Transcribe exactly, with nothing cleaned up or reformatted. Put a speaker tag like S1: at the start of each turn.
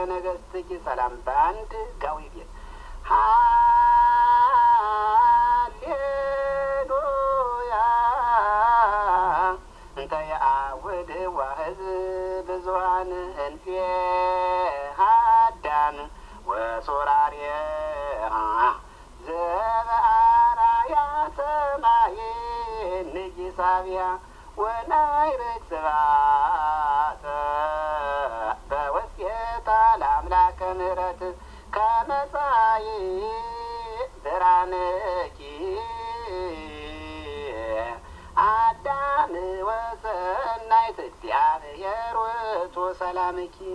S1: ነገስትኪ ሰላም ባንድ ጋዊ ቤት ሃሌሉያ እንተ ያውድ ዋህዝ ብዙሃን እንፌ ሃዳን ወሶራሬ ዘበአራያ ሰማይ ንጊሳቢያ ወናይረግ ስብሐት በወስየታ ለአምላከ ምሕረት ከመጻኢ ብርሃንኪ አዳም ወሰናይት እግዚአብሔር ውእቱ ሰላምኪ